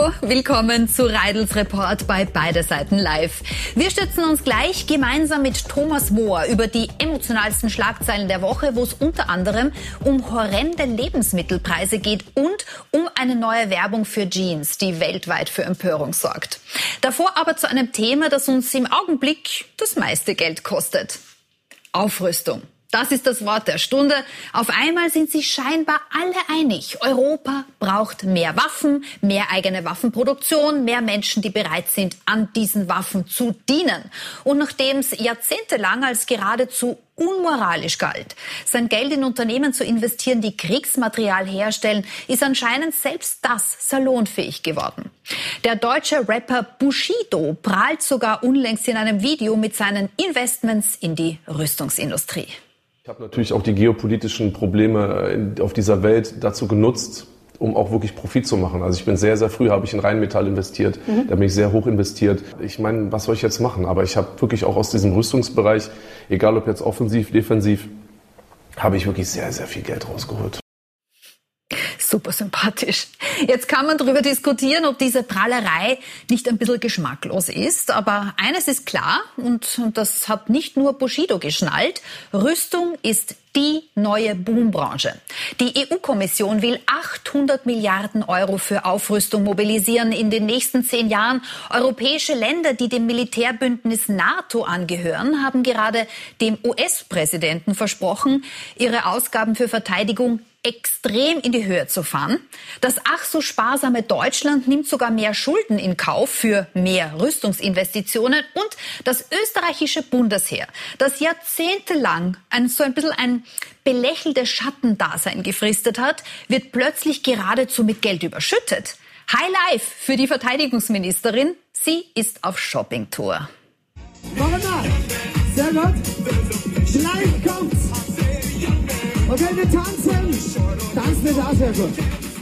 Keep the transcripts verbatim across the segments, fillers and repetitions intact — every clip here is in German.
Hallo, willkommen zu Reidels Report bei Beide Seiten Live. Wir stützen uns gleich gemeinsam mit Thomas Mohr über die emotionalsten Schlagzeilen der Woche, wo es unter anderem um horrende Lebensmittelpreise geht und um eine neue Werbung für Jeans, die weltweit für Empörung sorgt. Davor aber zu einem Thema, das uns im Augenblick das meiste Geld kostet. Aufrüstung. Das ist das Wort der Stunde. Auf einmal sind sich scheinbar alle einig. Europa braucht mehr Waffen, mehr eigene Waffenproduktion, mehr Menschen, die bereit sind, an diesen Waffen zu dienen. Und nachdem es jahrzehntelang als geradezu unmoralisch galt, sein Geld in Unternehmen zu investieren, die Kriegsmaterial herstellen, ist anscheinend selbst das salonfähig geworden. Der deutsche Rapper Bushido prahlt sogar unlängst in einem Video mit seinen Investments in die Rüstungsindustrie. Ich habe natürlich auch die geopolitischen Probleme auf dieser Welt dazu genutzt, um auch wirklich Profit zu machen. Also ich bin sehr, sehr früh, habe ich in Rheinmetall investiert, mhm. da bin ich sehr hoch investiert. Ich meine, was soll ich jetzt machen? Aber ich habe wirklich auch aus diesem Rüstungsbereich, egal ob jetzt offensiv, defensiv, habe ich wirklich sehr, sehr viel Geld rausgeholt. Super sympathisch. Jetzt kann man darüber diskutieren, ob diese Prahlerei nicht ein bisschen geschmacklos ist. Aber eines ist klar, und, und das hat nicht nur Bushido geschnallt, Rüstung ist die neue Boombranche. Die E U-Kommission will achthundert Milliarden Euro für Aufrüstung mobilisieren in den nächsten zehn Jahren. Europäische Länder, die dem Militärbündnis NATO angehören, haben gerade dem U S-Präsidenten versprochen, ihre Ausgaben für Verteidigung extrem in die Höhe zu fahren. Das ach so sparsame Deutschland nimmt sogar mehr Schulden in Kauf für mehr Rüstungsinvestitionen. Und das österreichische Bundesheer, das jahrzehntelang ein, so ein bisschen ein belächeltes Schattendasein gefristet hat, wird plötzlich geradezu mit Geld überschüttet. High Life für die Verteidigungsministerin. Sie ist auf Shoppingtour. Noch einmal. Sehr gut. Gleich kommt's. Okay, wir tanzen. Tanzen ist auch sehr gut.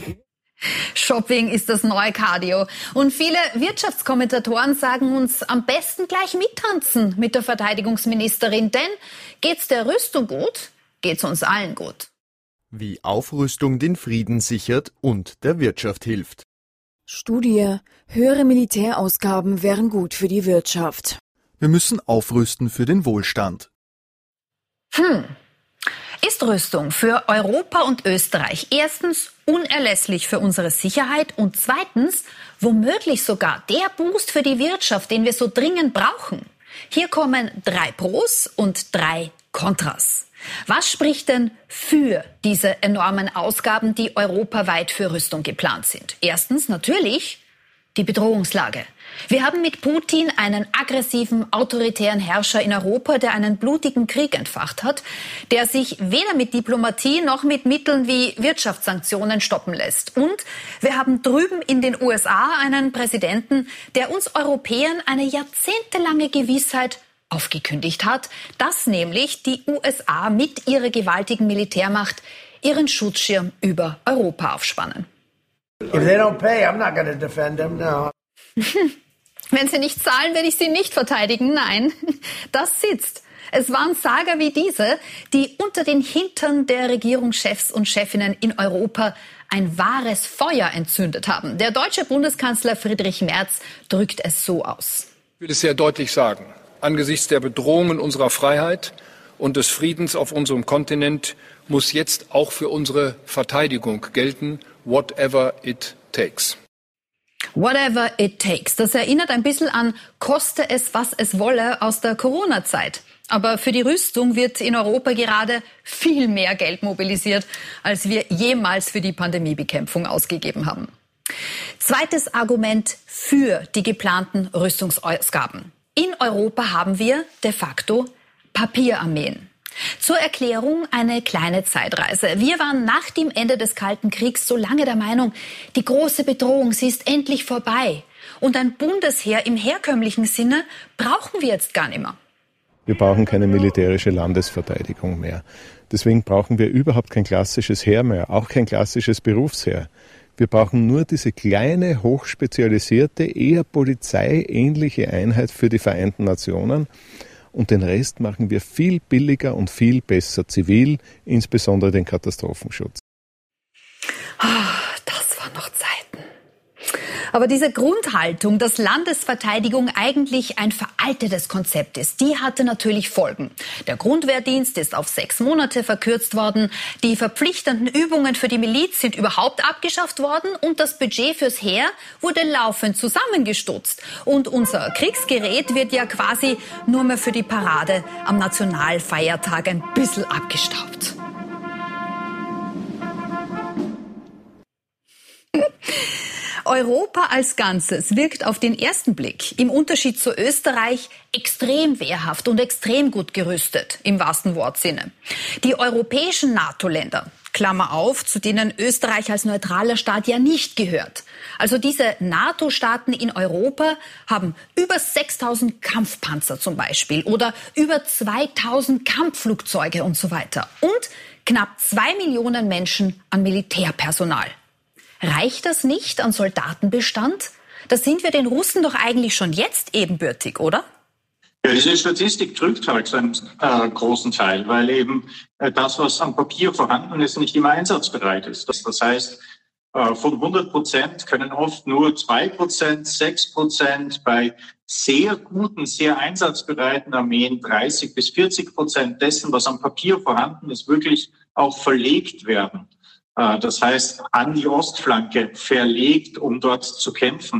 Shopping ist das neue Cardio. Und viele Wirtschaftskommentatoren sagen uns, am besten gleich mittanzen mit der Verteidigungsministerin. Denn geht's der Rüstung gut, geht's uns allen gut. Wie Aufrüstung den Frieden sichert und der Wirtschaft hilft. Studie: Höhere Militärausgaben wären gut für die Wirtschaft. Wir müssen aufrüsten für den Wohlstand. Hm. Ist Rüstung für Europa und Österreich erstens unerlässlich für unsere Sicherheit und zweitens womöglich sogar der Boost für die Wirtschaft, den wir so dringend brauchen? Hier kommen drei Pros und drei Kontras. Was spricht denn für diese enormen Ausgaben, die europaweit für Rüstung geplant sind? Erstens natürlich die Bedrohungslage. Wir haben mit Putin einen aggressiven, autoritären Herrscher in Europa, der einen blutigen Krieg entfacht hat, der sich weder mit Diplomatie noch mit Mitteln wie Wirtschaftssanktionen stoppen lässt. Und wir haben drüben in den U S A einen Präsidenten, der uns Europäern eine jahrzehntelange Gewissheit aufgekündigt hat, dass nämlich die U S A mit ihrer gewaltigen Militärmacht ihren Schutzschirm über Europa aufspannen. If they don't pay, I'm not going to defend them, no. Wenn sie nicht zahlen, werde ich sie nicht verteidigen. Nein, das sitzt. Es waren Sager wie diese, die unter den Hintern der Regierungschefs und Chefinnen in Europa ein wahres Feuer entzündet haben. Der deutsche Bundeskanzler Friedrich Merz drückt es so aus. Ich will es sehr deutlich sagen. Angesichts der Bedrohungen unserer Freiheit und des Friedens auf unserem Kontinent muss jetzt auch für unsere Verteidigung gelten, whatever it takes. Whatever it takes. Das erinnert ein bisschen an koste es, was es wolle aus der Corona-Zeit. Aber für die Rüstung wird in Europa gerade viel mehr Geld mobilisiert, als wir jemals für die Pandemiebekämpfung ausgegeben haben. Zweites Argument für die geplanten Rüstungsausgaben. In Europa haben wir de facto Papierarmeen. Zur Erklärung eine kleine Zeitreise. Wir waren nach dem Ende des Kalten Kriegs so lange der Meinung, die große Bedrohung, sie ist endlich vorbei. Und ein Bundesheer im herkömmlichen Sinne brauchen wir jetzt gar nicht mehr. Wir brauchen keine militärische Landesverteidigung mehr. Deswegen brauchen wir überhaupt kein klassisches Heer mehr, auch kein klassisches Berufsheer. Wir brauchen nur diese kleine, hochspezialisierte, eher polizeiähnliche Einheit für die Vereinten Nationen. Und den Rest machen wir viel billiger und viel besser zivil, insbesondere den Katastrophenschutz. Oh, das waren noch Zeiten. Aber diese Grundhaltung, dass Landesverteidigung eigentlich ein veraltetes Konzept ist, die hatte natürlich Folgen. Der Grundwehrdienst ist auf sechs Monate verkürzt worden, die verpflichtenden Übungen für die Miliz sind überhaupt abgeschafft worden und das Budget fürs Heer wurde laufend zusammengestutzt. Und unser Kriegsgerät wird ja quasi nur mehr für die Parade am Nationalfeiertag ein bisschen abgestaubt. Europa als Ganzes wirkt auf den ersten Blick im Unterschied zu Österreich extrem wehrhaft und extrem gut gerüstet, im wahrsten Wortsinne. Die europäischen NATO-Länder, Klammer auf, zu denen Österreich als neutraler Staat ja nicht gehört. Also diese NATO-Staaten in Europa haben über sechstausend Kampfpanzer zum Beispiel oder über zweitausend Kampfflugzeuge und so weiter. Und knapp zwei Millionen Menschen an Militärpersonal. Reicht das nicht an Soldatenbestand? Da sind wir den Russen doch eigentlich schon jetzt ebenbürtig, oder? Ja, diese Statistik trügt halt zu einem äh, großen Teil, weil eben äh, das, was am Papier vorhanden ist, nicht immer einsatzbereit ist. Das, das heißt, äh, von hundert Prozent können oft nur zwei Prozent, sechs Prozent, bei sehr guten, sehr einsatzbereiten Armeen dreißig bis vierzig Prozent dessen, was am Papier vorhanden ist, wirklich auch verlegt werden. Das heißt, an die Ostflanke verlegt, um dort zu kämpfen.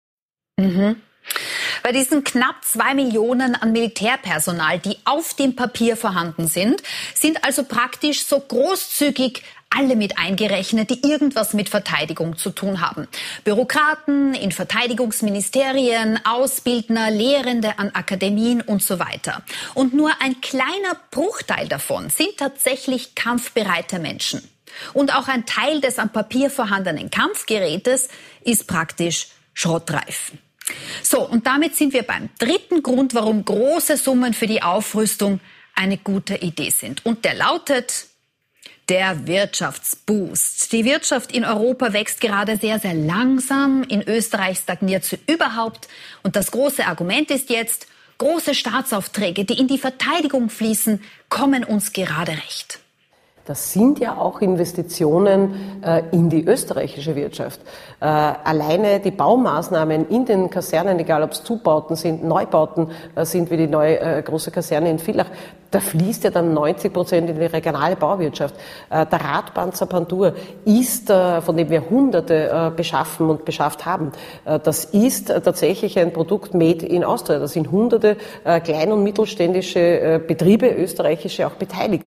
Mhm. Bei diesen knapp zwei Millionen an Militärpersonal, die auf dem Papier vorhanden sind, sind also praktisch so großzügig alle mit eingerechnet, die irgendwas mit Verteidigung zu tun haben. Bürokraten in Verteidigungsministerien, Ausbildner, Lehrende an Akademien und so weiter. Und nur ein kleiner Bruchteil davon sind tatsächlich kampfbereite Menschen. Und auch ein Teil des am Papier vorhandenen Kampfgerätes ist praktisch schrottreif. So, und damit sind wir beim dritten Grund, warum große Summen für die Aufrüstung eine gute Idee sind. Und der lautet der Wirtschaftsboost. Die Wirtschaft in Europa wächst gerade sehr, sehr langsam. In Österreich stagniert sie überhaupt. Und das große Argument ist jetzt, große Staatsaufträge, die in die Verteidigung fließen, kommen uns gerade recht. Das sind ja auch Investitionen äh, in die österreichische Wirtschaft. Äh, alleine die Baumaßnahmen in den Kasernen, egal ob es Zubauten sind, Neubauten äh, sind, wie die neue äh, große Kaserne in Villach, da fließt ja dann neunzig Prozent in die regionale Bauwirtschaft. Äh, der Radpanzer Pandur ist, äh, von dem wir Hunderte äh, beschaffen und beschafft haben, äh, das ist äh, tatsächlich ein Produkt made in Austria. Da sind hunderte äh, klein- und mittelständische äh, Betriebe, österreichische, auch beteiligt.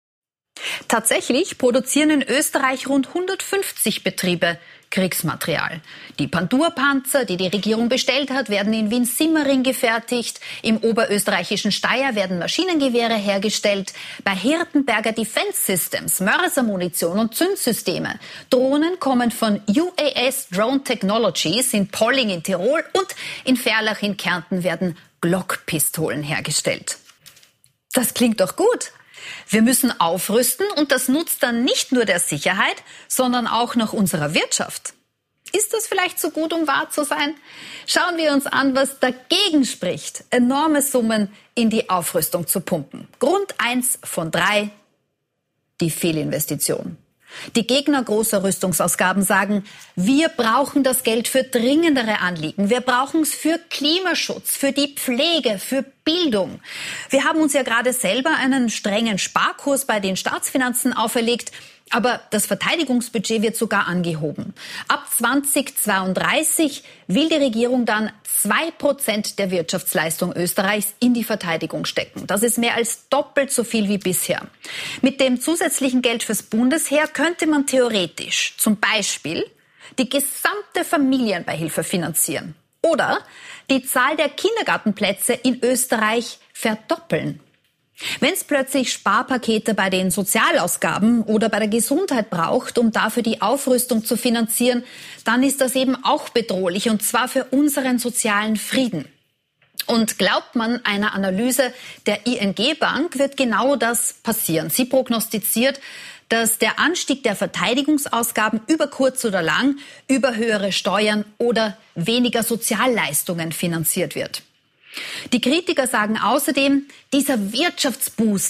Tatsächlich produzieren in Österreich rund hundertfünfzig Betriebe Kriegsmaterial. Die Pandur-Panzer, die die Regierung bestellt hat, werden in Wien-Simmering gefertigt. Im oberösterreichischen Steyr werden Maschinengewehre hergestellt. Bei Hirtenberger Defense Systems Mörsermunition und Zündsysteme. Drohnen kommen von U A S Drone Technologies in Polling in Tirol und in Verlach in Kärnten werden Glock-Pistolen hergestellt. Das klingt doch gut. Wir müssen aufrüsten und das nutzt dann nicht nur der Sicherheit, sondern auch noch unserer Wirtschaft. Ist das vielleicht so gut, um wahr zu sein? Schauen wir uns an, was dagegen spricht, enorme Summen in die Aufrüstung zu pumpen. Grund eins von drei, die Fehlinvestition. Die Gegner großer Rüstungsausgaben sagen, wir brauchen das Geld für dringendere Anliegen. Wir brauchen es für Klimaschutz, für die Pflege, für Bildung. Wir haben uns ja gerade selber einen strengen Sparkurs bei den Staatsfinanzen auferlegt. Aber das Verteidigungsbudget wird sogar angehoben. Ab zweitausendzweiunddreißig will die Regierung dann zwei Prozent der Wirtschaftsleistung Österreichs in die Verteidigung stecken. Das ist mehr als doppelt so viel wie bisher. Mit dem zusätzlichen Geld fürs Bundesheer könnte man theoretisch zum Beispiel die gesamte Familienbeihilfe finanzieren oder die Zahl der Kindergartenplätze in Österreich verdoppeln. Wenn es plötzlich Sparpakete bei den Sozialausgaben oder bei der Gesundheit braucht, um dafür die Aufrüstung zu finanzieren, dann ist das eben auch bedrohlich, und zwar für unseren sozialen Frieden. Und glaubt man einer Analyse der I N G Bank, wird genau das passieren. Sie prognostiziert, dass der Anstieg der Verteidigungsausgaben über kurz oder lang über höhere Steuern oder weniger Sozialleistungen finanziert wird. Die Kritiker sagen außerdem, dieser Wirtschaftsboost,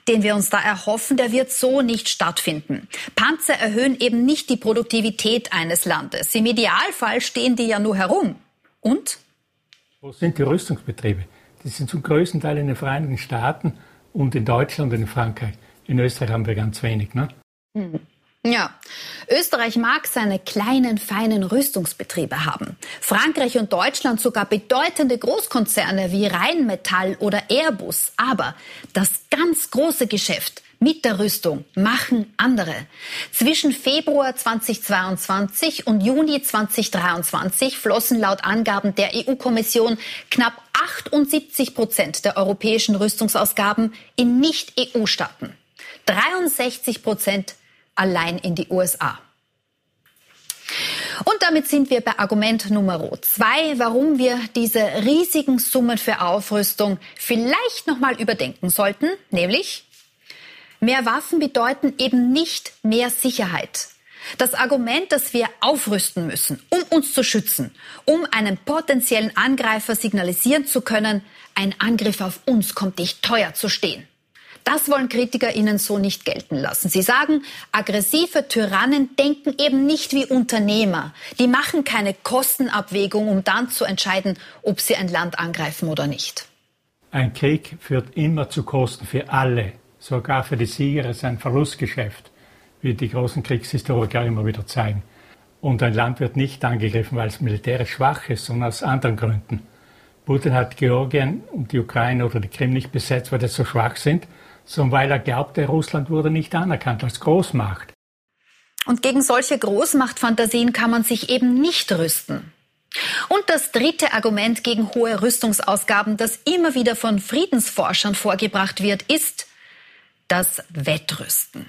den wir uns da erhoffen, der wird so nicht stattfinden. Panzer erhöhen eben nicht die Produktivität eines Landes. Im Idealfall stehen die ja nur herum. Und? Wo sind die Rüstungsbetriebe? Die sind zum größten Teil in den Vereinigten Staaten und in Deutschland und in Frankreich. In Österreich haben wir ganz wenig, ne? Hm. Ja, Österreich mag seine kleinen, feinen Rüstungsbetriebe haben. Frankreich und Deutschland sogar bedeutende Großkonzerne wie Rheinmetall oder Airbus. Aber das ganz große Geschäft mit der Rüstung machen andere. Zwischen Februar zweitausendzweiundzwanzig und Juni zweitausenddreiundzwanzig flossen laut Angaben der E U-Kommission knapp achtundsiebzig Prozent der europäischen Rüstungsausgaben in Nicht-E U-Staaten. dreiundsechzig Prozent allein in die U S A. Und damit sind wir bei Argument Nummer zwei, warum wir diese riesigen Summen für Aufrüstung vielleicht nochmal überdenken sollten, nämlich mehr Waffen bedeuten eben nicht mehr Sicherheit. Das Argument, dass wir aufrüsten müssen, um uns zu schützen, um einem potenziellen Angreifer signalisieren zu können, ein Angriff auf uns kommt dich teuer zu stehen. Das wollen KritikerInnen so nicht gelten lassen. Sie sagen, aggressive Tyrannen denken eben nicht wie Unternehmer. Die machen keine Kostenabwägung, um dann zu entscheiden, ob sie ein Land angreifen oder nicht. Ein Krieg führt immer zu Kosten für alle. Sogar für die Sieger ist ein Verlustgeschäft, wie die großen Kriegshistoriker immer wieder zeigen. Und ein Land wird nicht angegriffen, weil es militärisch schwach ist, sondern aus anderen Gründen. Putin hat Georgien und die Ukraine oder die Krim nicht besetzt, weil sie so schwach sind, sondern weil er glaubte, Russland wurde nicht anerkannt als Großmacht. Und gegen solche Großmachtfantasien kann man sich eben nicht rüsten. Und das dritte Argument gegen hohe Rüstungsausgaben, das immer wieder von Friedensforschern vorgebracht wird, ist das Wettrüsten.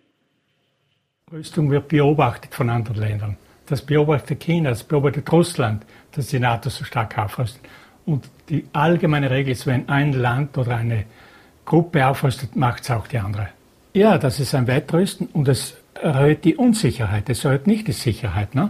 Rüstung wird beobachtet von anderen Ländern. Das beobachtet China, das beobachtet Russland, dass die NATO so stark aufrüstet. Und die allgemeine Regel ist, wenn ein Land oder eine Gruppe aufrüstet, macht es auch die andere. Ja, das ist ein Wettrüsten und es erhöht die Unsicherheit. Es erhöht nicht die Sicherheit, ne?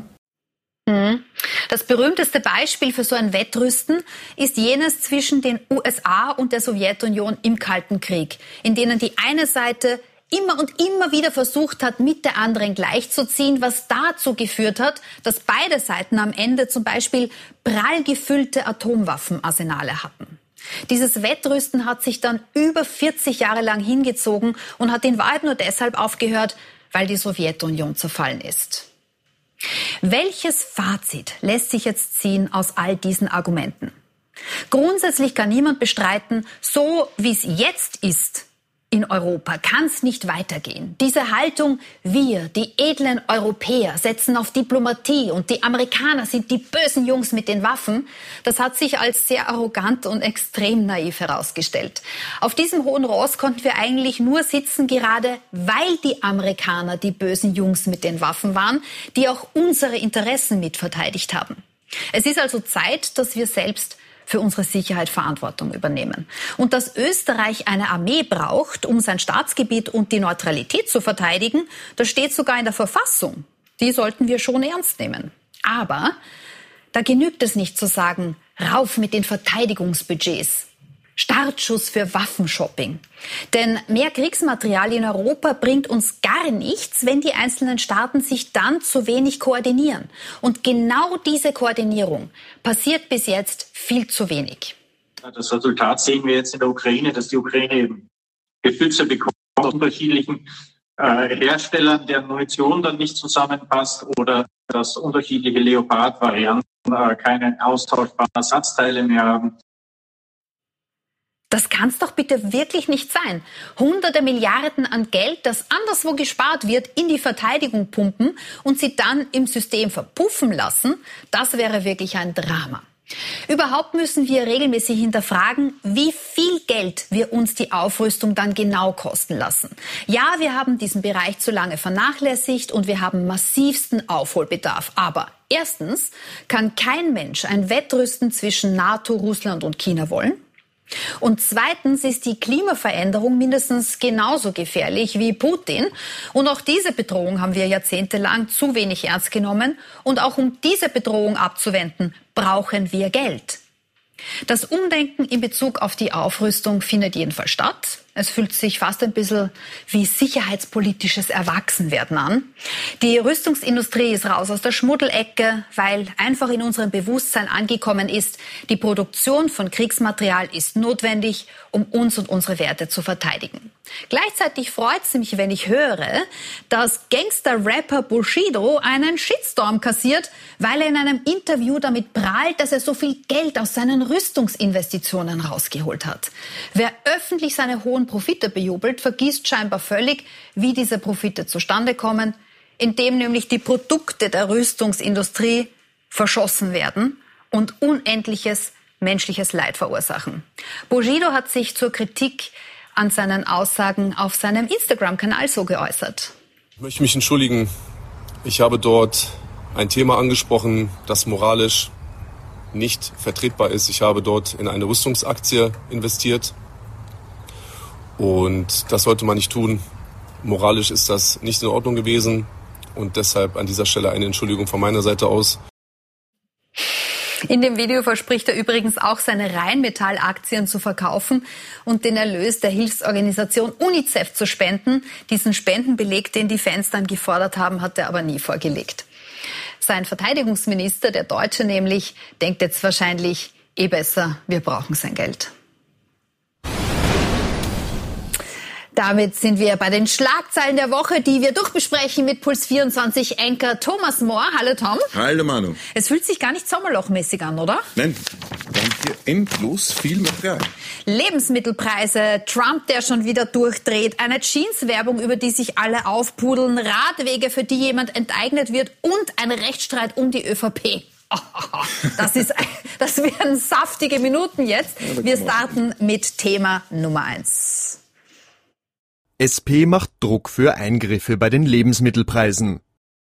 Das berühmteste Beispiel für so ein Wettrüsten ist jenes zwischen den U S A und der Sowjetunion im Kalten Krieg, in denen die eine Seite immer und immer wieder versucht hat, mit der anderen gleichzuziehen, was dazu geführt hat, dass beide Seiten am Ende zum Beispiel prall gefüllte Atomwaffenarsenale hatten. Dieses Wettrüsten hat sich dann über vierzig Jahre lang hingezogen und hat in Wahrheit nur deshalb aufgehört, weil die Sowjetunion zerfallen ist. Welches Fazit lässt sich jetzt ziehen aus all diesen Argumenten? Grundsätzlich kann niemand bestreiten, so wie es jetzt ist in Europa, kann es nicht weitergehen. Diese Haltung, wir, die edlen Europäer, setzen auf Diplomatie und die Amerikaner sind die bösen Jungs mit den Waffen, das hat sich als sehr arrogant und extrem naiv herausgestellt. Auf diesem hohen Ross konnten wir eigentlich nur sitzen, gerade weil die Amerikaner die bösen Jungs mit den Waffen waren, die auch unsere Interessen mitverteidigt haben. Es ist also Zeit, dass wir selbst für unsere Sicherheit Verantwortung übernehmen. Und dass Österreich eine Armee braucht, um sein Staatsgebiet und die Neutralität zu verteidigen, das steht sogar in der Verfassung. Die sollten wir schon ernst nehmen. Aber da genügt es nicht zu sagen, rauf mit den Verteidigungsbudgets. Startschuss für Waffenshopping. Denn mehr Kriegsmaterial in Europa bringt uns gar nichts, wenn die einzelnen Staaten sich dann zu wenig koordinieren. Und genau diese Koordinierung passiert bis jetzt viel zu wenig. Das Resultat sehen wir jetzt in der Ukraine, dass die Ukraine eben Geschütze bekommt aus unterschiedlichen äh, Herstellern, deren Munition dann nicht zusammenpasst oder dass unterschiedliche Leopard-Varianten äh, keine austauschbaren Ersatzteile mehr haben. Das kann's doch bitte wirklich nicht sein. Hunderte Milliarden an Geld, das anderswo gespart wird, in die Verteidigung pumpen und sie dann im System verpuffen lassen, das wäre wirklich ein Drama. Überhaupt müssen wir regelmäßig hinterfragen, wie viel Geld wir uns die Aufrüstung dann genau kosten lassen. Ja, wir haben diesen Bereich zu lange vernachlässigt und wir haben massivsten Aufholbedarf. Aber erstens kann kein Mensch ein Wettrüsten zwischen NATO, Russland und China wollen. Und zweitens ist die Klimaveränderung mindestens genauso gefährlich wie Putin. Und auch diese Bedrohung haben wir jahrzehntelang zu wenig ernst genommen. Und auch um diese Bedrohung abzuwenden, brauchen wir Geld. Das Umdenken in Bezug auf die Aufrüstung findet jedenfalls statt. Es fühlt sich fast ein bisschen wie sicherheitspolitisches Erwachsenwerden an. Die Rüstungsindustrie ist raus aus der Schmuddelecke, weil einfach in unserem Bewusstsein angekommen ist, die Produktion von Kriegsmaterial ist notwendig, um uns und unsere Werte zu verteidigen. Gleichzeitig freut es mich, wenn ich höre, dass Gangster-Rapper Bushido einen Shitstorm kassiert, weil er in einem Interview damit prahlt, dass er so viel Geld aus seinen Rüstungsinvestitionen rausgeholt hat. Wer öffentlich seine hohen Profite bejubelt, vergisst scheinbar völlig, wie diese Profite zustande kommen, indem nämlich die Produkte der Rüstungsindustrie verschossen werden und unendliches menschliches Leid verursachen. Bushido hat sich zur Kritik an seinen Aussagen auf seinem Instagram-Kanal so geäußert. Ich möchte mich entschuldigen. Ich habe dort ein Thema angesprochen, das moralisch nicht vertretbar ist. Ich habe dort in eine Rüstungsaktie investiert und das sollte man nicht tun. Moralisch ist das nicht in Ordnung gewesen und deshalb an dieser Stelle eine Entschuldigung von meiner Seite aus. In dem Video verspricht er übrigens auch, seine Rheinmetall-Aktien zu verkaufen und den Erlös der Hilfsorganisation UNICEF zu spenden. Diesen Spendenbeleg, den die Fans dann gefordert haben, hat er aber nie vorgelegt. Sein Verteidigungsminister, der Deutsche nämlich, denkt jetzt wahrscheinlich, eh besser, wir brauchen sein Geld. Damit sind wir bei den Schlagzeilen der Woche, die wir durchbesprechen mit Puls vierundzwanzig-Anchor Thomas Mohr. Hallo Tom. Hallo Manu. Es fühlt sich gar nicht sommerlochmäßig an, oder? Nein, wir haben hier endlos viel Material. Lebensmittelpreise, Trump, der schon wieder durchdreht, eine Jeans-Werbung, über die sich alle aufpudeln, Radwege, für die jemand enteignet wird und ein Rechtsstreit um die ÖVP. Das ist, das werden saftige Minuten jetzt. Wir starten mit Thema Nummer eins. S P macht Druck für Eingriffe bei den Lebensmittelpreisen.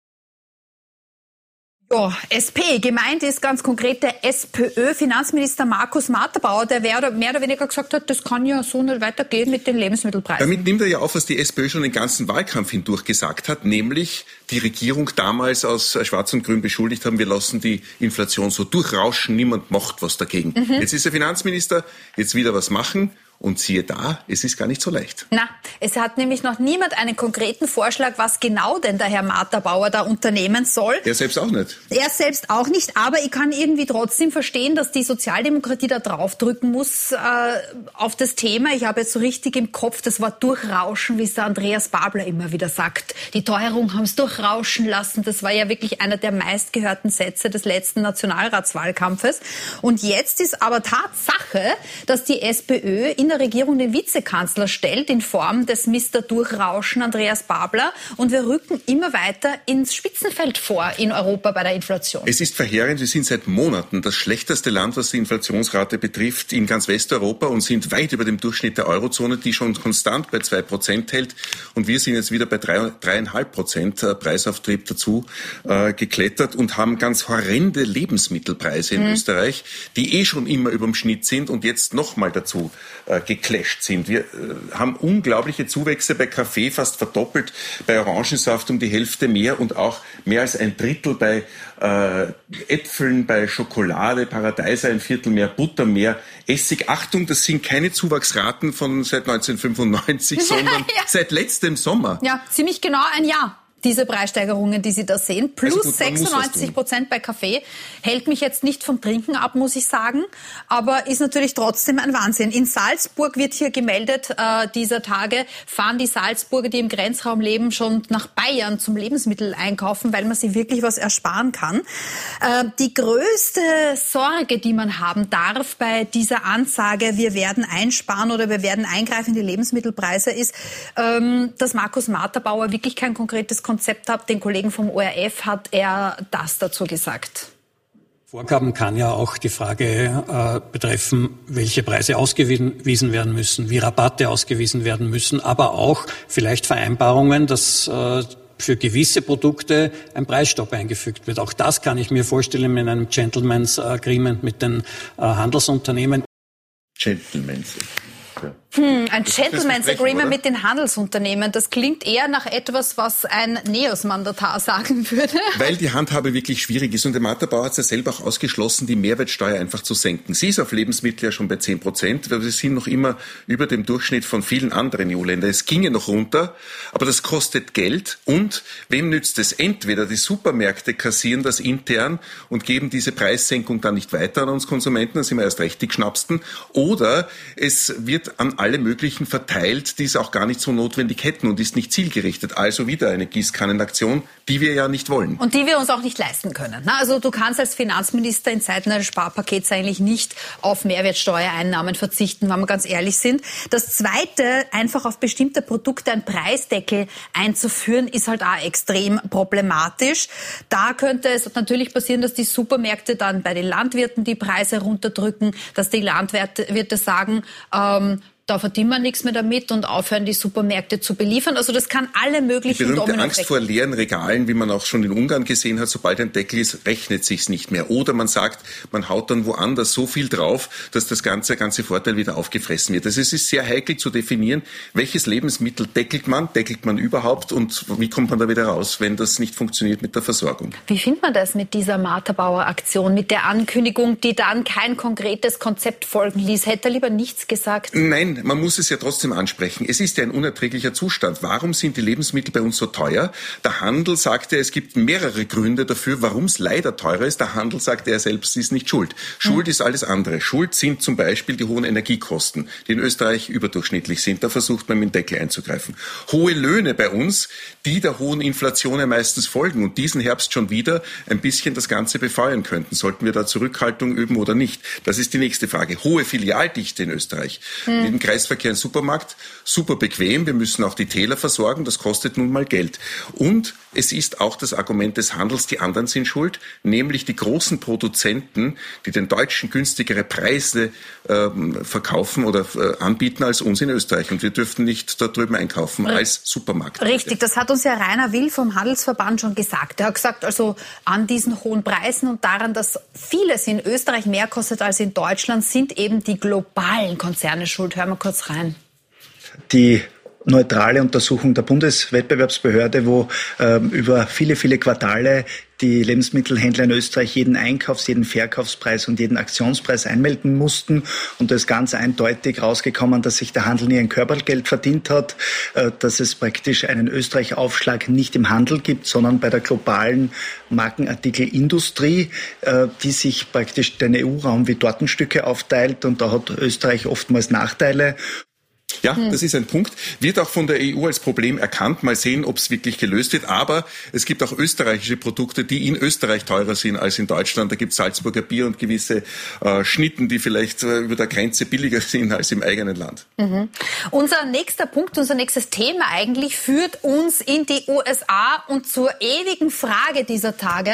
Ja, S P. Gemeint ist ganz konkret der SPÖ-Finanzminister Markus Matterbauer, der mehr oder weniger gesagt hat, das kann ja so nicht weitergehen mit den Lebensmittelpreisen. Damit nimmt er ja auf, was die SPÖ schon den ganzen Wahlkampf hindurch gesagt hat, nämlich die Regierung damals aus Schwarz und Grün beschuldigt haben, wir lassen die Inflation so durchrauschen, niemand macht was dagegen. Mhm. Jetzt ist der Finanzminister, jetzt wieder was machen. Und siehe da, es ist gar nicht so leicht. Na, es hat nämlich noch niemand einen konkreten Vorschlag, was genau denn der Herr Matterbauer da unternehmen soll. Er selbst auch nicht. Er selbst auch nicht, aber ich kann irgendwie trotzdem verstehen, dass die Sozialdemokratie da draufdrücken muss äh, auf das Thema. Ich habe jetzt so richtig im Kopf das Wort durchrauschen, wie es der Andreas Babler immer wieder sagt. Die Teuerung haben es durchrauschen lassen. Das war ja wirklich einer der meistgehörten Sätze des letzten Nationalratswahlkampfes. Und jetzt ist aber Tatsache, dass die SPÖ in der Regierung den Vizekanzler stellt in Form des Mister Durchrauschen Andreas Babler und wir rücken immer weiter ins Spitzenfeld vor in Europa bei der Inflation. Es ist verheerend, wir sind seit Monaten das schlechteste Land, was die Inflationsrate betrifft, in ganz Westeuropa und sind weit über dem Durchschnitt der Eurozone, die schon konstant bei zwei Prozent hält und wir sind jetzt wieder bei drei Komma fünf Prozent Preisauftrieb dazu äh, geklettert und haben ganz horrende Lebensmittelpreise in mhm. Österreich, die eh schon immer über dem Schnitt sind und jetzt nochmal dazu äh, geclasht sind. Wir äh, haben unglaubliche Zuwächse bei Kaffee, fast verdoppelt, bei Orangensaft um die Hälfte mehr und auch mehr als ein Drittel bei äh, Äpfeln, bei Schokolade, Paradeiser ein Viertel mehr, Butter mehr, Essig. Achtung, das sind keine Zuwachsraten von seit neunzehnhundertfünfundneunzig, sondern ja. seit letztem Sommer. Ja, ziemlich genau ein Jahr. Diese Preissteigerungen, die Sie da sehen, plus also gut, sechsundneunzig Prozent bei Kaffee, hält mich jetzt nicht vom Trinken ab, muss ich sagen, aber ist natürlich trotzdem ein Wahnsinn. In Salzburg wird hier gemeldet, äh, dieser Tage fahren die Salzburger, die im Grenzraum leben, schon nach Bayern zum Lebensmittel einkaufen, weil man sich wirklich was ersparen kann. Äh, die größte Sorge, die man haben darf bei dieser Ansage, wir werden einsparen oder wir werden eingreifen in die Lebensmittelpreise, ist, ähm, dass Markus Matterbauer wirklich kein konkretes Konzept hat. Den Kollegen vom O R F hat er das dazu gesagt. Vorgaben kann ja auch die Frage äh, betreffen, welche Preise ausgewiesen werden müssen, wie Rabatte ausgewiesen werden müssen, aber auch vielleicht Vereinbarungen, dass äh, für gewisse Produkte ein Preisstopp eingefügt wird. Auch das kann ich mir vorstellen mit einem Gentleman's Agreement mit den äh, Handelsunternehmen. Gentleman's. Ja. Hm, ein Gentleman's Agreement mit den Handelsunternehmen, das klingt eher nach etwas, was ein NEOS-Mandatar sagen würde. Weil die Handhabe wirklich schwierig ist und der Matterbauer hat es ja selber auch ausgeschlossen, die Mehrwertsteuer einfach zu senken. Sie ist auf Lebensmittel ja schon bei zehn Prozent, weil wir sind noch immer über dem Durchschnitt von vielen anderen E U-Ländern. Es ginge noch runter, aber das kostet Geld und wem nützt es? Entweder die Supermärkte kassieren das intern und geben diese Preissenkung dann nicht weiter an uns Konsumenten, dann sind wir erst recht die Geschnapsten, oder es wird an alle möglichen verteilt, die es auch gar nicht so notwendig hätten und ist nicht zielgerichtet. Also wieder eine Gießkannenaktion, die wir ja nicht wollen. Und die wir uns auch nicht leisten können. Also du kannst als Finanzminister in Zeiten eines Sparpakets eigentlich nicht auf Mehrwertsteuereinnahmen verzichten, wenn wir ganz ehrlich sind. Das Zweite, einfach auf bestimmte Produkte einen Preisdeckel einzuführen, ist halt auch extrem problematisch. Da könnte es natürlich passieren, dass die Supermärkte dann bei den Landwirten die Preise runterdrücken, dass die Landwirte sagen, ähm, da verdienen wir nichts mehr damit und aufhören, die Supermärkte zu beliefern. Also das kann alle möglichen Die berühmte Dominoeffekte. Angst vor leeren Regalen, wie man auch schon in Ungarn gesehen hat, sobald ein Deckel ist, rechnet sich's nicht mehr. Oder man sagt, man haut dann woanders so viel drauf, dass das ganze, ganze Vorteil wieder aufgefressen wird. Also es ist sehr heikel zu definieren, welches Lebensmittel deckelt man, deckelt man überhaupt und wie kommt man da wieder raus, wenn das nicht funktioniert mit der Versorgung. Wie findet man das mit dieser Matterbauer-Aktion, mit der Ankündigung, die dann kein konkretes Konzept folgen ließ? Hätte er lieber nichts gesagt? Nein. Man muss es ja trotzdem ansprechen. Es ist ja ein unerträglicher Zustand. Warum sind die Lebensmittel bei uns so teuer? Der Handel sagte, es gibt mehrere Gründe dafür, warum es leider teurer ist. Der Handel sagte, er selbst ist nicht schuld. Schuld mhm. ist alles andere. Schuld sind zum Beispiel die hohen Energiekosten, die in Österreich überdurchschnittlich sind. Da versucht man mit dem Deckel einzugreifen. Hohe Löhne bei uns, die der hohen Inflation ja meistens folgen und diesen Herbst schon wieder ein bisschen das Ganze befeuern könnten. Sollten wir da Zurückhaltung üben oder nicht? Das ist die nächste Frage. Hohe Filialdichte in Österreich. Mhm. Im Kreisverkehr ein Supermarkt, super bequem. Wir müssen auch die Täler versorgen. Das kostet nun mal Geld. Und es ist auch das Argument des Handels, die anderen sind schuld, nämlich die großen Produzenten, die den Deutschen günstigere Preise äh, verkaufen oder äh, anbieten als uns in Österreich. Und wir dürften nicht da drüben einkaufen als Supermarkt. Richtig, das hat uns ja Rainer Will vom Handelsverband schon gesagt. Er hat gesagt, also an diesen hohen Preisen und daran, dass vieles in Österreich mehr kostet als in Deutschland, sind eben die globalen Konzerne schuld. Hören wir kurz rein. Die neutrale Untersuchung der Bundeswettbewerbsbehörde, wo äh, über viele, viele Quartale die Lebensmittelhändler in Österreich jeden Einkaufs-, jeden Verkaufspreis und jeden Aktionspreis einmelden mussten. Und da ist ganz eindeutig rausgekommen, dass sich der Handel nie ein Körpergeld verdient hat, äh, dass es praktisch einen Österreich-Aufschlag nicht im Handel gibt, sondern bei der globalen Markenartikelindustrie, äh, die sich praktisch den E U-Raum wie Tortenstücke aufteilt. Und da hat Österreich oftmals Nachteile. Ja, das ist ein Punkt. Wird auch von der E U als Problem erkannt. Mal sehen, ob es wirklich gelöst wird. Aber es gibt auch österreichische Produkte, die in Österreich teurer sind als in Deutschland. Da gibt es Salzburger Bier und gewisse äh, Schnitten, die vielleicht äh, über der Grenze billiger sind als im eigenen Land. Mhm. Unser nächster Punkt, unser nächstes Thema eigentlich führt uns in die U S A und zur ewigen Frage dieser Tage.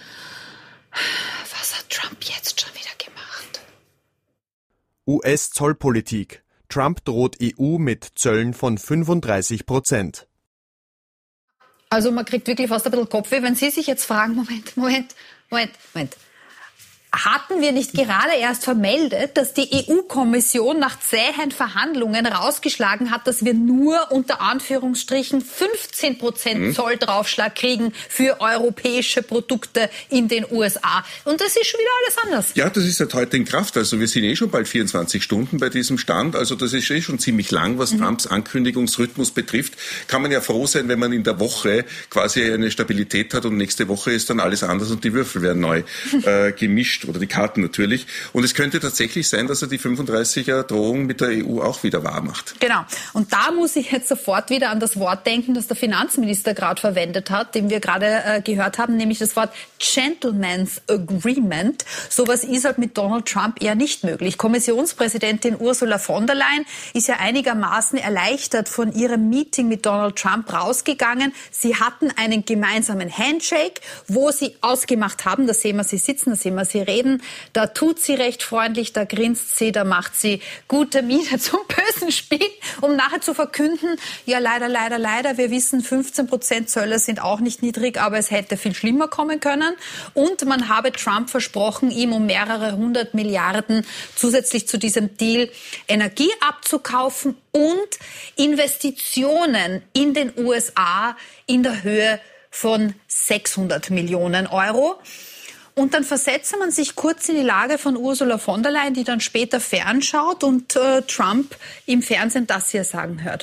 Was hat Trump jetzt schon wieder gemacht? U S-Zollpolitik. Trump droht E U mit Zöllen von fünfunddreißig Prozent. Also man kriegt wirklich fast ein bisschen Kopfweh, wenn Sie sich jetzt fragen, Moment, Moment, Moment, Moment. Hatten wir nicht gerade erst vermeldet, dass die E U-Kommission nach zähen Verhandlungen rausgeschlagen hat, dass wir nur unter Anführungsstrichen fünfzehn Prozent Zolldraufschlag kriegen für europäische Produkte in den U S A? Und das ist schon wieder alles anders. Ja, das ist seit heute in Kraft. Also wir sind eh schon bald vierundzwanzig Stunden bei diesem Stand. Also das ist eh schon ziemlich lang, was mhm. Trumps Ankündigungsrhythmus betrifft. Kann man ja froh sein, wenn man in der Woche quasi eine Stabilität hat und nächste Woche ist dann alles anders und die Würfel werden neu äh, gemischt. Oder die Karten natürlich. Und es könnte tatsächlich sein, dass er die fünfunddreißiger Drohung mit der E U auch wieder wahr macht. Genau. Und da muss ich jetzt sofort wieder an das Wort denken, das der Finanzminister gerade verwendet hat, den wir gerade äh, gehört haben, nämlich das Wort Gentleman's Agreement. Sowas ist halt mit Donald Trump eher nicht möglich. Kommissionspräsidentin Ursula von der Leyen ist ja einigermaßen erleichtert von ihrem Meeting mit Donald Trump rausgegangen. Sie hatten einen gemeinsamen Handshake, wo sie ausgemacht haben, da sehen wir sie sitzen, da sehen wir sie reden, da tut sie recht freundlich, da grinst sie, da macht sie gute Miene zum bösen Spiel, um nachher zu verkünden, ja leider, leider, leider, wir wissen, fünfzehn Prozent Zölle sind auch nicht niedrig, aber es hätte viel schlimmer kommen können. Und man habe Trump versprochen, ihm um mehrere hundert Milliarden zusätzlich zu diesem Deal Energie abzukaufen und Investitionen in den U S A in der Höhe von sechshundert Millionen Euro. Und dann versetzt man sich kurz in die Lage von Ursula von der Leyen, die dann später fernschaut und äh, Trump im Fernsehen das hier sagen hört.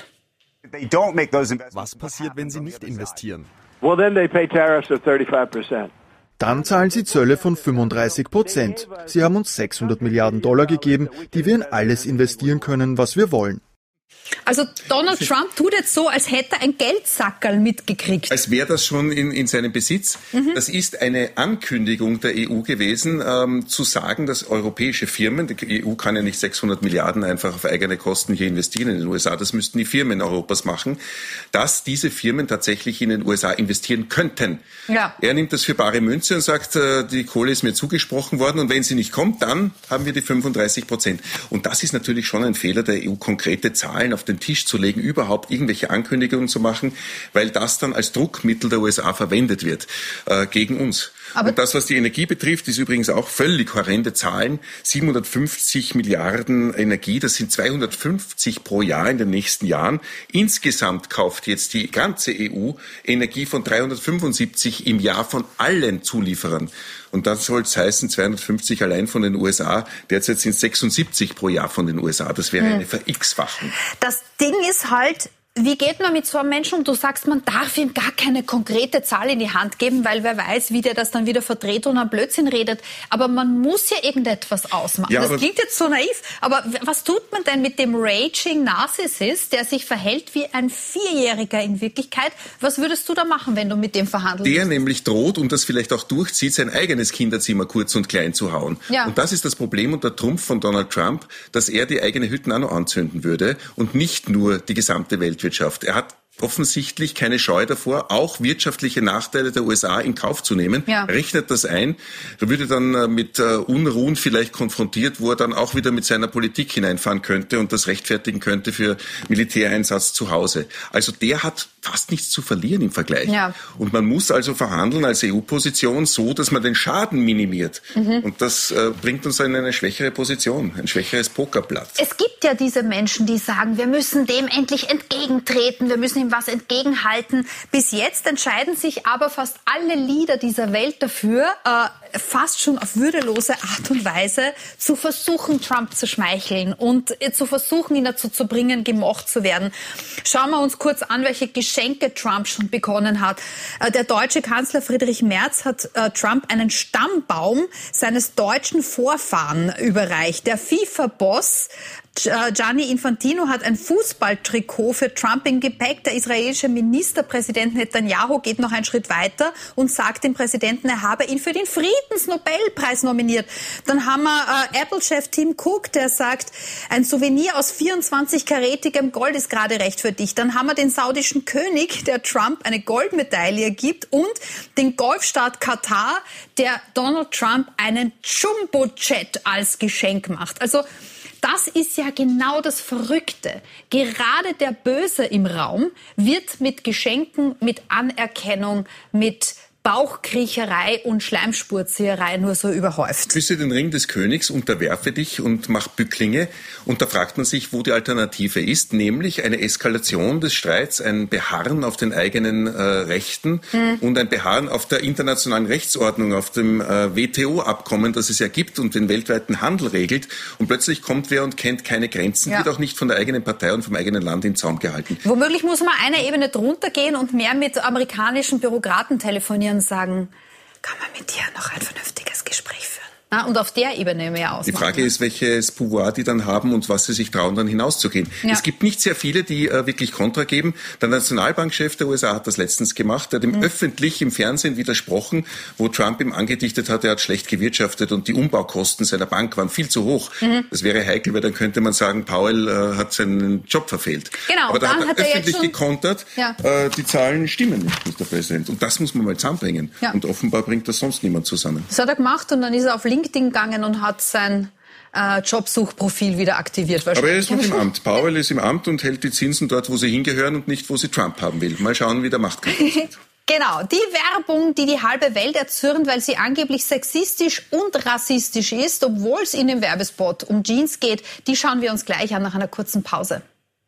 Was passiert, wenn sie nicht investieren? Well, then they pay tariffs of thirty-five percent. Dann zahlen sie Zölle von fünfunddreißig Prozent. Sie haben uns sechshundert Milliarden Dollar gegeben, die wir in alles investieren können, was wir wollen. Also Donald Trump tut jetzt so, als hätte er ein Geldsackerl mitgekriegt. Als wäre das schon in, in seinem Besitz. Mhm. Das ist eine Ankündigung der E U gewesen, ähm, zu sagen, dass europäische Firmen, die E U kann ja nicht sechshundert Milliarden einfach auf eigene Kosten hier investieren in den U S A, das müssten die Firmen Europas machen, dass diese Firmen tatsächlich in den U S A investieren könnten. Ja. Er nimmt das für bare Münze und sagt, äh, die Kohle ist mir zugesprochen worden und wenn sie nicht kommt, dann haben wir die fünfunddreißig Prozent. Und das ist natürlich schon ein Fehler der E U, konkrete Zahlen auf den Tisch zu legen, überhaupt irgendwelche Ankündigungen zu machen, weil das dann als Druckmittel der U S A verwendet wird äh, gegen uns. Aber und das, was die Energie betrifft, ist übrigens auch völlig horrende Zahlen. siebenhundertfünfzig Milliarden Energie, das sind zweihundertfünfzig pro Jahr in den nächsten Jahren. Insgesamt kauft jetzt die ganze E U Energie von dreihundertfünfundsiebzig im Jahr von allen Zulieferern. Und das soll es heißen, zweihundertfünfzig allein von den U S A. Derzeit sind es sechsundsiebzig pro Jahr von den U S A. Das wäre eine Ver-X-Fachung. Das Ding ist halt, wie geht man mit so einem Menschen um? Du sagst, man darf ihm gar keine konkrete Zahl in die Hand geben, weil wer weiß, wie der das dann wieder verdreht und am Blödsinn redet. Aber man muss ja irgendetwas ausmachen. Ja, das klingt jetzt so naiv, aber was tut man denn mit dem Raging Narcissist, der sich verhält wie ein Vierjähriger in Wirklichkeit? Was würdest du da machen, wenn du mit dem verhandeln Der musst? nämlich droht und das vielleicht auch durchzieht, sein eigenes Kinderzimmer kurz und klein zu hauen. Ja. Und das ist das Problem und der Trumpf von Donald Trump, dass er die eigene Hütten auch noch anzünden würde und nicht nur die gesamte Weltwirtschaft. Er hat offensichtlich keine Scheu davor, auch wirtschaftliche Nachteile der U S A in Kauf zu nehmen, ja. Rechnet das ein, er würde dann mit Unruhen vielleicht konfrontiert, wo er dann auch wieder mit seiner Politik hineinfahren könnte und das rechtfertigen könnte für Militäreinsatz zu Hause. Also der hat fast nichts zu verlieren im Vergleich. Ja. Und man muss also verhandeln als E U-Position so, dass man den Schaden minimiert. Mhm. Und das äh, bringt uns in eine schwächere Position, ein schwächeres Pokerblatt. Es gibt ja diese Menschen, die sagen, wir müssen dem endlich entgegentreten, wir müssen ihm was entgegenhalten. Bis jetzt entscheiden sich aber fast alle Leader dieser Welt dafür, äh, fast schon auf würdelose Art und Weise zu versuchen, Trump zu schmeicheln und äh, zu versuchen, ihn dazu zu bringen, gemocht zu werden. Schauen wir uns kurz an, welche Geschenke Trump schon begonnen hat. Äh, der deutsche Kanzler Friedrich Merz hat äh, Trump einen Stammbaum seines deutschen Vorfahren überreicht. Der FIFA-Boss Gianni Infantino hat ein Fußballtrikot für Trump im Gepäck. Der israelische Ministerpräsident Netanyahu geht noch einen Schritt weiter und sagt dem Präsidenten, er habe ihn für den Friedensnobelpreis nominiert. Dann haben wir äh, Apple-Chef Tim Cook, der sagt, ein Souvenir aus vierundzwanzig-karätigem Gold ist gerade recht für dich. Dann haben wir den saudischen König, der Trump eine Goldmedaille gibt und den Golfstaat Katar, der Donald Trump einen Jumbo-Jet als Geschenk macht. Also das ist ja genau das Verrückte. Gerade der Böse im Raum wird mit Geschenken, mit Anerkennung, mit Bauchkriecherei und Schleimspurzieherei nur so überhäuft. Küsse den Ring des Königs, unterwerfe dich und mach Bücklinge. Und da fragt man sich, wo die Alternative ist, nämlich eine Eskalation des Streits, ein Beharren auf den eigenen äh, Rechten hm. und ein Beharren auf der internationalen Rechtsordnung, auf dem äh, W T O-Abkommen, das es ja gibt und den weltweiten Handel regelt. Und plötzlich kommt wer und kennt keine Grenzen, ja. Wird auch nicht von der eigenen Partei und vom eigenen Land in Zaum gehalten. Womöglich muss man eine Ebene drunter gehen und mehr mit amerikanischen Bürokraten telefonieren und sagen, kann man mit dir noch ein vernünftiges Gespräch führen? Na, und auf der Ebene mehr ausmachen. Die Frage ist, welches Pouvoir die dann haben und was sie sich trauen, dann hinauszugehen. Ja. Es gibt nicht sehr viele, die äh, wirklich Kontra geben. Der Nationalbankchef der U S A hat das letztens gemacht. Er hat ihm mhm. öffentlich im Fernsehen widersprochen, wo Trump ihm angedichtet hat, er hat schlecht gewirtschaftet und die Umbaukosten seiner Bank waren viel zu hoch. Mhm. Das wäre heikel, weil dann könnte man sagen, Powell äh, hat seinen Job verfehlt. Genau, aber da dann hat er hat er öffentlich schon gekontert, ja. äh, die Zahlen stimmen nicht, Mister Präsident. Und das muss man mal zusammenbringen. Ja. Und offenbar bringt das sonst niemand zusammen. Das hat er gemacht und dann ist er auf LinkedIn gegangen und hat sein äh, Jobsuchprofil wieder aktiviert. Aber er ist noch im Amt. Powell ist im Amt und hält die Zinsen dort, wo sie hingehören und nicht, wo sie Trump haben will. Mal schauen, wie der Machtkampf aussieht. Genau, die Werbung, die die halbe Welt erzürnt, weil sie angeblich sexistisch und rassistisch ist, obwohl es in dem Werbespot um Jeans geht, die schauen wir uns gleich an nach einer kurzen Pause.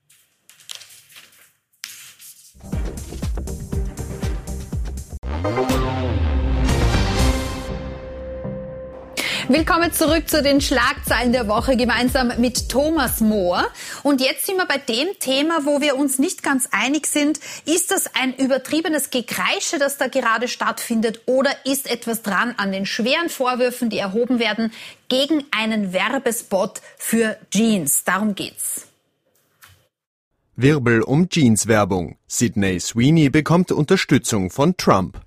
Willkommen zurück zu den Schlagzeilen der Woche gemeinsam mit Thomas Mohr. Und jetzt sind wir bei dem Thema, wo wir uns nicht ganz einig sind. Ist das ein übertriebenes Gekreische, das da gerade stattfindet, oder ist etwas dran an den schweren Vorwürfen, die erhoben werden gegen einen Werbespot für Jeans? Darum geht's. Wirbel um Jeans-Werbung. Sydney Sweeney bekommt Unterstützung von Trump.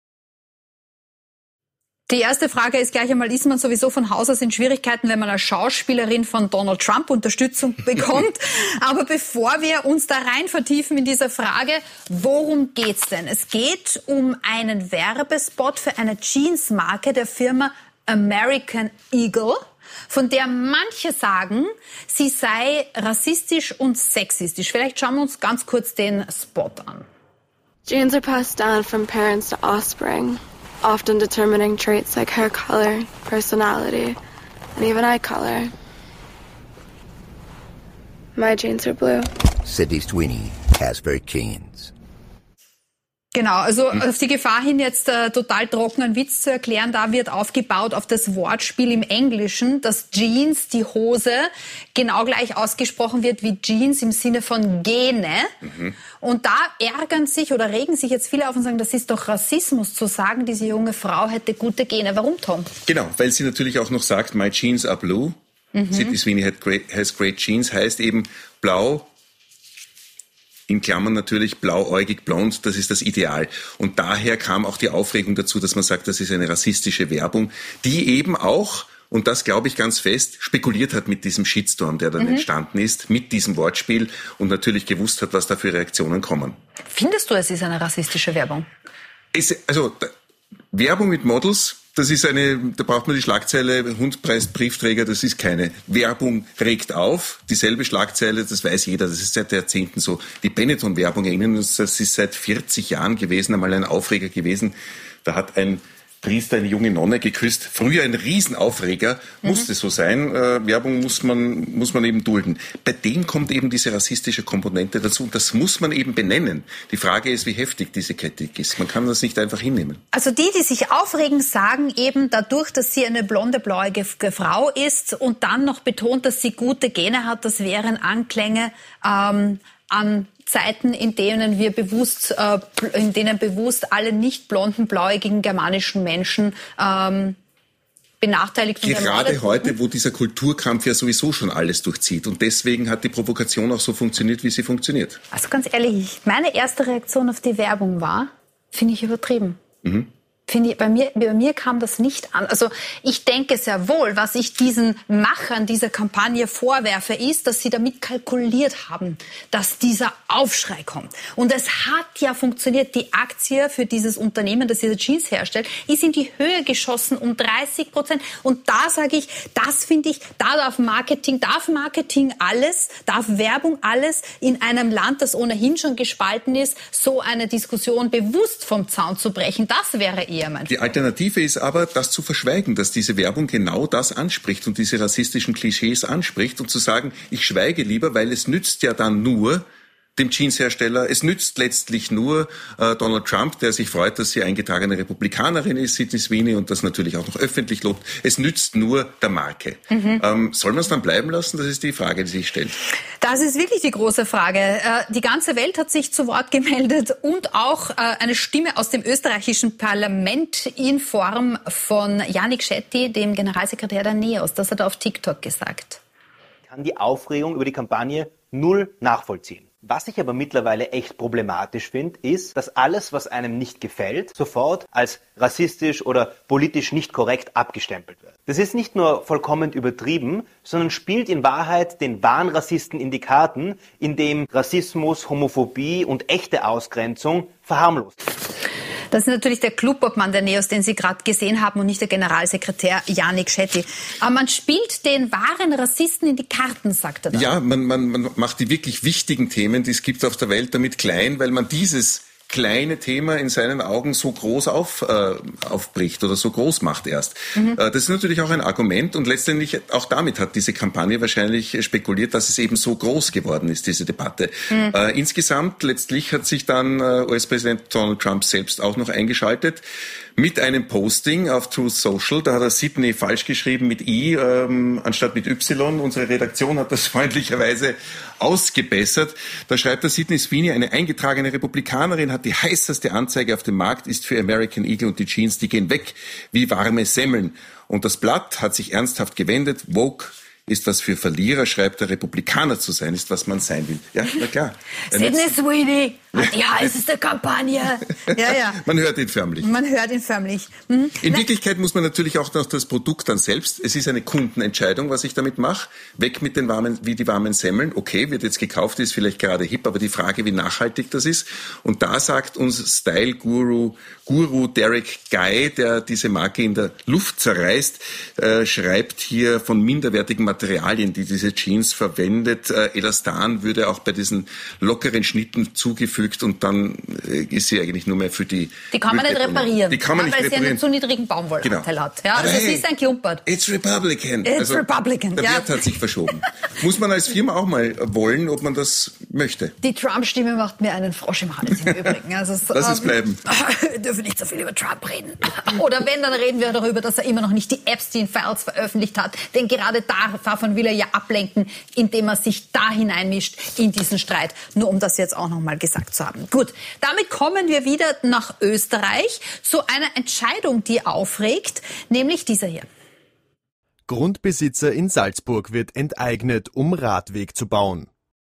Die erste Frage ist gleich einmal, ist man sowieso von Haus aus in Schwierigkeiten, wenn man als Schauspielerin von Donald Trump Unterstützung bekommt? Aber bevor wir uns da rein vertiefen in dieser Frage, worum geht's denn? Es geht um einen Werbespot für eine Jeansmarke der Firma American Eagle, von der manche sagen, sie sei rassistisch und sexistisch. Vielleicht schauen wir uns ganz kurz den Spot an. Jeans are passed down from parents to offspring, often determining traits like hair color, personality, and even eye color. My jeans are blue. Sydney Sweeney has very jeans. Genau, also auf die Gefahr hin, jetzt äh, total trockenen Witz zu erklären, da wird aufgebaut auf das Wortspiel im Englischen, dass Jeans, die Hose, genau gleich ausgesprochen wird wie Jeans im Sinne von Gene. Mhm. Und da ärgern sich oder regen sich jetzt viele auf und sagen, das ist doch Rassismus zu sagen, diese junge Frau hätte gute Gene. Warum, Tom? Genau, weil sie natürlich auch noch sagt, my jeans are blue. Mhm. Sydney Sweeney has great, has great jeans, heißt eben blau, in Klammern natürlich blauäugig blond, das ist das Ideal. Und daher kam auch die Aufregung dazu, dass man sagt, das ist eine rassistische Werbung, die eben auch, und das glaube ich ganz fest, spekuliert hat mit diesem Shitstorm, der dann mhm. entstanden ist, mit diesem Wortspiel und natürlich gewusst hat, was da für Reaktionen kommen. Findest du, es ist eine rassistische Werbung? Es, also da, Werbung mit Models, das ist eine, da braucht man die Schlagzeile, Hund preist Briefträger, das ist keine. Werbung regt auf, dieselbe Schlagzeile, das weiß jeder, das ist seit Jahrzehnten so. Die Benetton-Werbung, erinnern uns, das ist seit vierzig Jahren gewesen, einmal ein Aufreger gewesen. Da hat ein Priester eine junge Nonne geküsst. Früher ein Riesenaufreger, mhm. musste so sein. Äh, Werbung muss man, muss man eben dulden. Bei dem kommt eben diese rassistische Komponente dazu und das muss man eben benennen. Die Frage ist, wie heftig diese Kritik ist. Man kann das nicht einfach hinnehmen. Also die, die sich aufregen, sagen eben dadurch, dass sie eine blonde, blauäugige Frau ist und dann noch betont, dass sie gute Gene hat, das wären Anklänge ähm, an Zeiten, in denen wir bewusst, äh, in denen bewusst alle nicht blonden, blauäugigen germanischen Menschen ähm, benachteiligt und Gerade heute, wo dieser Kulturkampf ja sowieso schon alles durchzieht. Und deswegen hat die Provokation auch so funktioniert, wie sie funktioniert. Also ganz ehrlich, meine erste Reaktion auf die Werbung war, finde ich übertrieben. Mhm. Finde ich, bei mir, bei mir kam das nicht an. Also ich denke sehr wohl, was ich diesen Machern dieser Kampagne vorwerfe, ist, dass sie damit kalkuliert haben, dass dieser Aufschrei kommt. Und es hat ja funktioniert. Die Aktie für dieses Unternehmen, das diese Jeans herstellt, ist in die Höhe geschossen um dreißig Prozent. Und da sage ich, das finde ich, da darf Marketing, darf Marketing alles, darf Werbung alles in einem Land, das ohnehin schon gespalten ist, so eine Diskussion bewusst vom Zaun zu brechen. Das wäre Die Alternative ist aber, das zu verschweigen, dass diese Werbung genau das anspricht und diese rassistischen Klischees anspricht und zu sagen, ich schweige lieber, weil es nützt ja dann nur dem Jeanshersteller, es nützt letztlich nur äh, Donald Trump, der sich freut, dass sie eingetragene Republikanerin ist, Sydney Sweeney, und das natürlich auch noch öffentlich lobt. Es nützt nur der Marke. Mhm. Ähm, soll man es dann bleiben lassen? Das ist die Frage, die sich stellt. Das ist wirklich die große Frage. Äh, die ganze Welt hat sich zu Wort gemeldet und auch äh, eine Stimme aus dem österreichischen Parlament in Form von Janik Shetty, dem Generalsekretär der NEOS. Das hat er auf TikTok gesagt. Ich kann die Aufregung über die Kampagne null nachvollziehen. Was ich aber mittlerweile echt problematisch finde, ist, dass alles, was einem nicht gefällt, sofort als rassistisch oder politisch nicht korrekt abgestempelt wird. Das ist nicht nur vollkommen übertrieben, sondern spielt in Wahrheit den wahren Rassisten in die Karten, indem Rassismus, Homophobie und echte Ausgrenzung verharmlost. Das ist natürlich der Clubobmann der Neos, den Sie gerade gesehen haben und nicht der Generalsekretär Jánik Shetty. Aber man spielt den wahren Rassisten in die Karten, sagt er da. Ja, man, man, man macht die wirklich wichtigen Themen, die es gibt auf der Welt, damit klein, weil man dieses kleine Thema in seinen Augen so groß auf, äh, aufbricht oder so groß macht erst. Mhm. Äh, das ist natürlich auch ein Argument und letztendlich auch damit hat diese Kampagne wahrscheinlich spekuliert, dass es eben so groß geworden ist, diese Debatte. Mhm. Äh, insgesamt letztlich hat sich dann äh, U S-Präsident Donald Trump selbst auch noch eingeschaltet mit einem Posting auf Truth Social. Da hat er Sydney falsch geschrieben mit I ähm, anstatt mit Y. Unsere Redaktion hat das freundlicherweise ausgebessert. Da schreibt er, Sydney Sweeney, eine eingetragene Republikanerin, hat die heißeste Anzeige auf dem Markt, ist für American Eagle und die Jeans, die gehen weg wie warme Semmeln. Und das Blatt hat sich ernsthaft gewendet. Woke ist was für Verlierer, schreibt der Republikaner zu sein, ist was man sein will. Ja, na klar. Sydney Sweeney hat die heißeste Kampagne. Ja, ja. Man hört ihn förmlich. Man hört ihn förmlich. Mhm. In Na, Wirklichkeit muss man natürlich auch noch das Produkt dann selbst, es ist eine Kundenentscheidung, was ich damit mache. Weg mit den warmen, wie die warmen Semmeln. Okay, wird jetzt gekauft, ist vielleicht gerade hip, aber die Frage, wie nachhaltig das ist. Und da sagt uns Style-Guru, Guru Derek Guy, der diese Marke in der Luft zerreißt, äh, schreibt hier von minderwertigen Materialien, die diese Jeans verwendet. Äh, Elastan würde auch bei diesen lockeren Schnitten zugefügt und dann äh, ist sie eigentlich nur mehr für die... Die kann man nicht reparieren, die kann man ja, nicht weil reparieren. sie einen zu niedrigen Baumwollanteil Genau. hat. Ja, also hey, sie ist ein Klumpert. It's Republican. It's also, Republican, der ja. Wert hat sich verschoben. Muss man als Firma auch mal wollen, ob man das möchte. Die Trump-Stimme macht mir einen Frosch im Hals im Übrigen. Also, Lass es ähm, bleiben. Wir dürfen nicht so viel über Trump reden. Oder wenn, dann reden wir darüber, dass er immer noch nicht die Epstein-Files veröffentlicht hat. Denn gerade davon will er ja ablenken, indem er sich da hineinmischt in diesen Streit. Nur um das jetzt auch noch mal gesagt zu haben. Gut, damit kommen wir wieder nach Österreich zu einer Entscheidung, die aufregt, nämlich dieser hier. Grundbesitzer in Salzburg wird enteignet, um Radweg zu bauen.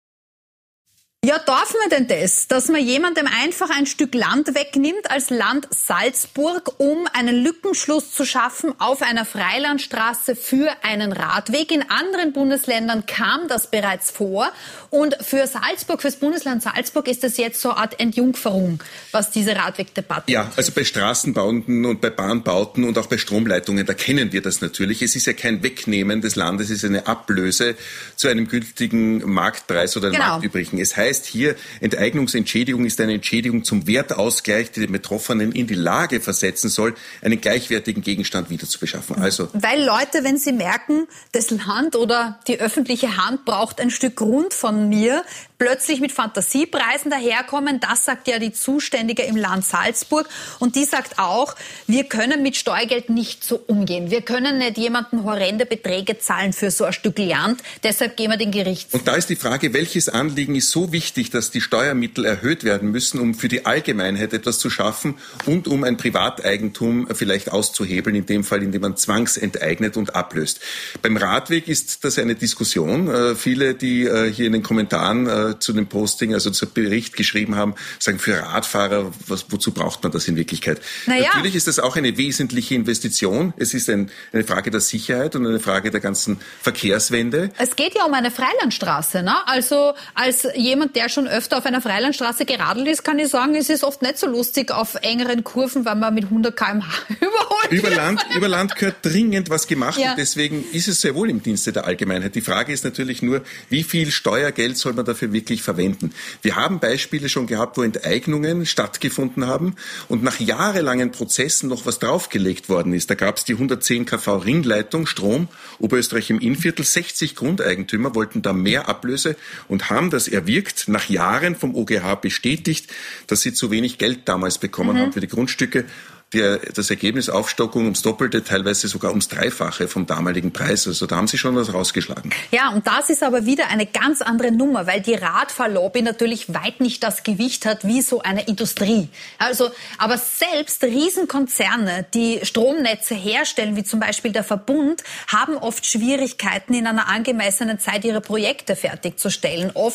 Ja, darf man denn das, dass man jemandem einfach ein Stück Land wegnimmt als Land Salzburg, um einen Lückenschluss zu schaffen auf einer Freilandstraße für einen Radweg? In anderen Bundesländern kam das bereits vor und für Salzburg, fürs Bundesland Salzburg ist das jetzt so eine Art Entjungferung, was diese Radwegdebatte Ja, also bei Straßenbauten und bei Bahnbauten und auch bei Stromleitungen, da kennen wir das natürlich. Es ist ja kein Wegnehmen des Landes, es ist eine Ablöse zu einem gültigen Marktpreis oder einem Genau. Marktübrigen. Es heißt hier, Enteignungsentschädigung ist eine Entschädigung zum Wertausgleich, die den Betroffenen in die Lage versetzen soll, einen gleichwertigen Gegenstand wieder zu beschaffen. Also, Weil Leute, wenn sie merken, das Land oder die öffentliche Hand braucht ein Stück Grund von mir, plötzlich mit Fantasiepreisen daherkommen. Das sagt ja die Zuständige im Land Salzburg. Und die sagt auch, wir können mit Steuergeld nicht so umgehen. Wir können nicht jemandem horrende Beträge zahlen für so ein Stück Land. Deshalb gehen wir den Gerichtsweg. Und da ist die Frage, welches Anliegen ist so wichtig, dass die Steuermittel erhöht werden müssen, um für die Allgemeinheit etwas zu schaffen und um ein Privateigentum vielleicht auszuhebeln, in dem Fall, indem man zwangsenteignet und ablöst. Beim Radweg ist das eine Diskussion. Äh, viele, die äh, hier in den Kommentaren äh, zu dem Posting, also zum Bericht geschrieben haben, sagen, für Radfahrer, was, wozu braucht man das in Wirklichkeit? Naja. Natürlich ist das auch eine wesentliche Investition. Es ist ein, eine Frage der Sicherheit und eine Frage der ganzen Verkehrswende. Es geht ja um eine Freilandstraße, ne? Also als jemand, der schon öfter auf einer Freilandstraße geradelt ist, kann ich sagen, es ist oft nicht so lustig auf engeren Kurven, weil man mit hundert Kilometer pro Stunde überholt. Über Land, über Land gehört dringend was gemacht Ja. und deswegen ist es sehr wohl im Dienste der Allgemeinheit. Die Frage ist natürlich nur, wie viel Steuergeld soll man dafür wirklich verwenden? Wir haben Beispiele schon gehabt, wo Enteignungen stattgefunden haben und nach jahrelangen Prozessen noch was draufgelegt worden ist. Da gab es die hundertzehn Kilovolt Ringleitung Strom, Oberösterreich im Innviertel. sechzig Grundeigentümer wollten da mehr Ablöse und haben das erwirkt, nach Jahren vom O G H bestätigt, dass sie zu wenig Geld damals bekommen Mhm. haben für die Grundstücke. Der, das Ergebnis Aufstockung ums Doppelte, teilweise sogar ums Dreifache vom damaligen Preis. Also da haben sie schon was rausgeschlagen. Ja, und das ist aber wieder eine ganz andere Nummer, weil die Radfahrlobby natürlich weit nicht das Gewicht hat wie so eine Industrie. Also, aber selbst Riesenkonzerne, die Stromnetze herstellen, wie zum Beispiel der Verbund, haben oft Schwierigkeiten, in einer angemessenen Zeit ihre Projekte fertigzustellen. Oft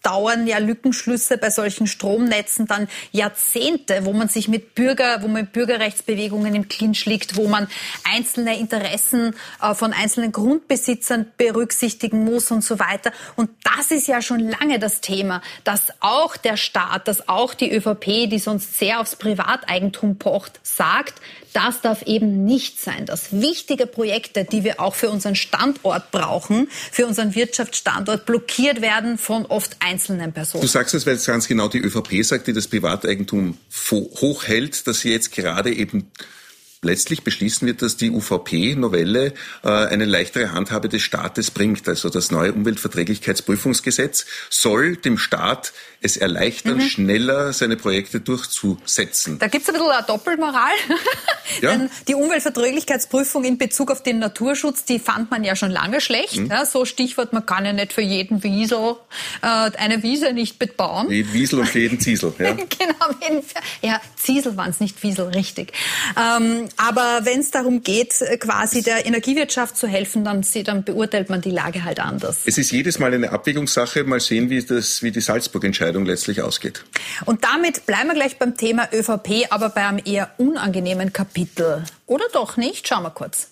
dauern ja Lückenschlüsse bei solchen Stromnetzen dann Jahrzehnte, wo man sich mit Bürger, wo man mit Bürgerrechtsbewegungen im Clinch liegt, wo man einzelne Interessen äh, von einzelnen Grundbesitzern berücksichtigen muss und so weiter. Und das ist ja schon lange das Thema, dass auch der Staat, dass auch die ÖVP, die sonst sehr aufs Privateigentum pocht, sagt, das darf eben nicht sein, dass wichtige Projekte, die wir auch für unseren Standort brauchen, für unseren Wirtschaftsstandort, blockiert werden von oft einzelnen Personen. Du sagst es, weil es ganz genau die ÖVP sagt, die das Privateigentum hochhält, dass sie jetzt gerade eben letztlich beschließen wird, dass die U V P-Novelle äh, eine leichtere Handhabe des Staates bringt. Also das neue Umweltverträglichkeitsprüfungsgesetz soll dem Staat es erleichtern, mhm. schneller seine Projekte durchzusetzen. Da gibt's ein bisschen eine Doppelmoral. Ja. Denn die Umweltverträglichkeitsprüfung in Bezug auf den Naturschutz, die fand man ja schon lange schlecht. Mhm. Ja, so Stichwort, man kann ja nicht für jeden Wiesel äh, eine Wiese nicht bebauen. Jeden Wiesel und für jeden Ziesel. Ja, genau, ja, Ziesel waren es, nicht Wiesel, richtig. Ähm, aber wenn es darum geht, quasi der Energiewirtschaft zu helfen, dann, dann beurteilt man die Lage halt anders. Es ist jedes Mal eine Abwägungssache. Mal sehen, wie, das, wie die Salzburg-Entscheidung letztlich ausgeht. Und damit bleiben wir gleich beim Thema ÖVP, aber bei einem eher unangenehmen Kapitel. Oder doch nicht? Schauen wir kurz.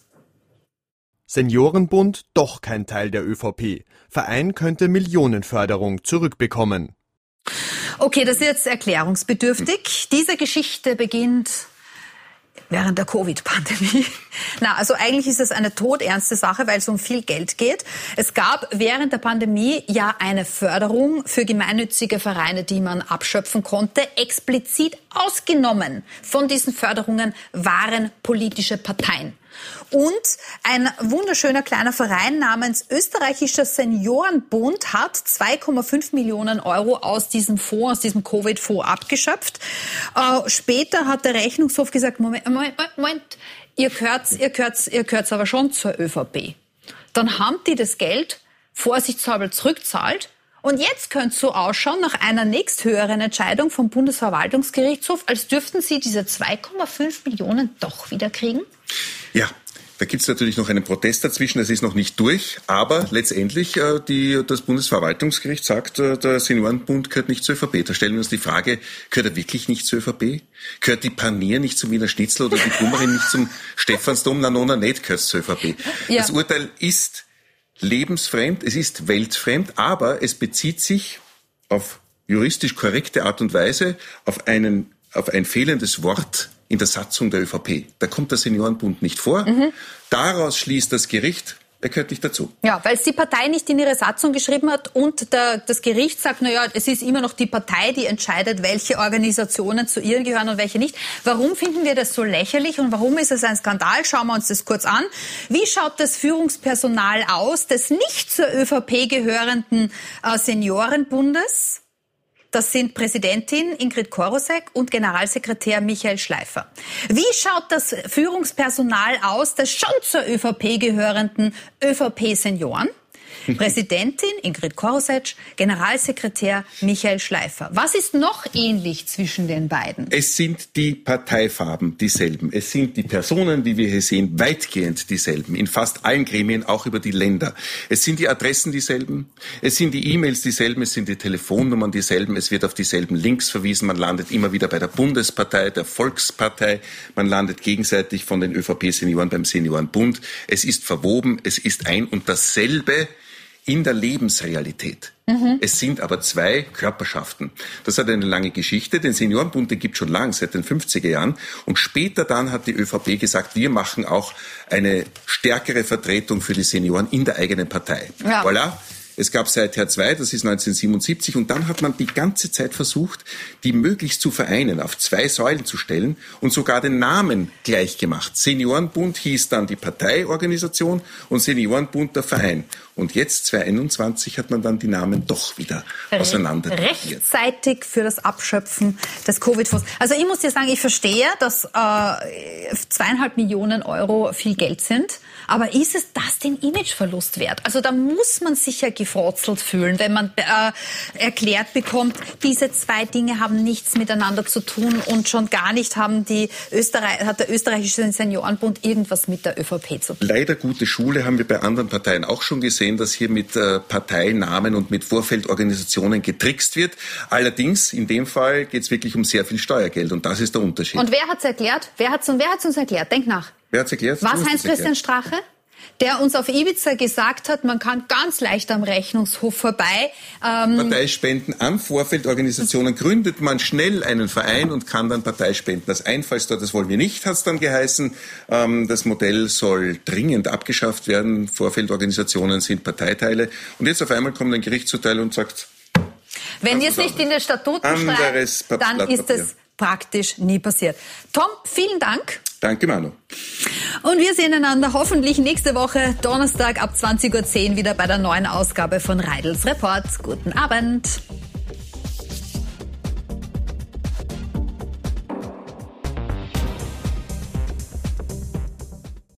Seniorenbund doch kein Teil der ÖVP. Verein könnte Millionenförderung zurückbekommen. Okay, das ist jetzt erklärungsbedürftig. Diese Geschichte beginnt während der Covid-Pandemie. Na, also eigentlich ist es eine todernste Sache, weil es um viel Geld geht. Es gab während der Pandemie ja eine Förderung für gemeinnützige Vereine, die man abschöpfen konnte. Explizit ausgenommen von diesen Förderungen waren politische Parteien. Und ein wunderschöner kleiner Verein namens Österreichischer Seniorenbund hat zwei Komma fünf Millionen Euro aus diesem Fonds, aus diesem Covid-Fonds abgeschöpft. Äh, später hat der Rechnungshof gesagt, Moment, Moment, Moment, ihr gehört, ihr gehört, ihr gehört aber schon zur ÖVP. Dann haben die das Geld vorsichtshalber zurückzahlt. Und jetzt könnte es so ausschauen, nach einer nächsthöheren Entscheidung vom Bundesverwaltungsgerichtshof, als dürften sie diese zwei Komma fünf Millionen doch wieder kriegen? Ja, da gibt es natürlich noch einen Protest dazwischen, das ist noch nicht durch, aber letztendlich äh, die, das Bundesverwaltungsgericht sagt, äh, der Seniorenbund gehört nicht zur ÖVP. Da stellen wir uns die Frage, gehört er wirklich nicht zur ÖVP? Gehört die Panier nicht zum Wiener Schnitzel oder die Kummerin nicht zum Stephansdom? Na, nona, nicht gehört zur ÖVP. Ja. Das Urteil ist lebensfremd, es ist weltfremd, aber es bezieht sich auf juristisch korrekte Art und Weise auf einen, auf ein fehlendes Wort in der Satzung der ÖVP. Da kommt der Seniorenbund nicht vor. Mhm. Daraus schließt das Gericht, er gehört nicht dazu. Ja, weil es die Partei nicht in ihre Satzung geschrieben hat und der, das Gericht sagt, na ja, es ist immer noch die Partei, die entscheidet, welche Organisationen zu ihr gehören und welche nicht. Warum finden wir das so lächerlich und warum ist es ein Skandal? Schauen wir uns das kurz an. Wie schaut das Führungspersonal aus des nicht zur ÖVP gehörenden äh, Seniorenbundes? Das sind Präsidentin Ingrid Korosek und Generalsekretär Michael Schleifer. Wie schaut das Führungspersonal aus des schon zur ÖVP gehörenden ÖVP-Senioren? Präsidentin Ingrid Korosek, Generalsekretär Michael Schleifer. Was ist noch ähnlich zwischen den beiden? Es sind die Parteifarben dieselben. Es sind die Personen, die wir hier sehen, weitgehend dieselben. In fast allen Gremien, auch über die Länder. Es sind die Adressen dieselben. Es sind die E-Mails dieselben. Es sind die Telefonnummern dieselben. Es wird auf dieselben Links verwiesen. Man landet immer wieder bei der Bundespartei, der Volkspartei. Man landet gegenseitig von den ÖVP-Senioren beim Seniorenbund. Es ist verwoben. Es ist ein und dasselbe in der Lebensrealität. Mhm. Es sind aber zwei Körperschaften. Das hat eine lange Geschichte. Den Seniorenbund, den gibt es schon lang, seit den fünfziger Jahren. Und später dann hat die ÖVP gesagt, wir machen auch eine stärkere Vertretung für die Senioren in der eigenen Partei. Ja. Voilà. Es gab Seither zwei, das ist neunzehnhundertsiebenundsiebzig, und dann hat man die ganze Zeit versucht, die möglichst zu vereinen, auf zwei Säulen zu stellen und sogar den Namen gleich gemacht. Seniorenbund hieß dann die Parteiorganisation und Seniorenbund der Verein. Und jetzt, zweitausendeinundzwanzig, hat man dann die Namen doch wieder auseinander. Rechtzeitig für das Abschöpfen des Covid-Fonds. Also ich muss dir sagen, ich verstehe, dass äh, zweieinhalb Millionen Euro viel Geld sind. Aber ist es das den Imageverlust wert? Also da muss man sich ja gefrotzelt fühlen, wenn man äh, erklärt bekommt, diese zwei Dinge haben nichts miteinander zu tun und schon gar nicht haben die Österreich, hat der österreichische Seniorenbund irgendwas mit der ÖVP zu tun. Leider gute Schule haben wir bei anderen Parteien auch schon gesehen, dass hier mit äh, Parteinamen und mit Vorfeldorganisationen getrickst wird. Allerdings, in dem Fall geht es wirklich um sehr viel Steuergeld und das ist der Unterschied. Und wer hat es erklärt? Wer hat es wer hat's uns erklärt? Denk nach. Wer hat's erklärt? Was Heinz-Christian Strache? Der uns auf Ibiza gesagt hat, man kann ganz leicht am Rechnungshof vorbei. Ähm Parteispenden an Vorfeldorganisationen gründet man schnell einen Verein und kann dann Parteispenden. Das Einfallstor, das wollen wir nicht, hat es dann geheißen. Ähm, das Modell soll dringend abgeschafft werden. Vorfeldorganisationen sind Parteiteile. Und jetzt auf einmal kommt ein Gerichtsurteil und sagt, wenn ihr es nicht in den Statuten schreibt, dann ist es praktisch nie passiert. Tom, vielen Dank. Danke, Manu. Und wir sehen einander hoffentlich nächste Woche Donnerstag ab zwanzig Uhr zehn wieder bei der neuen Ausgabe von Reidels Report. Guten Abend.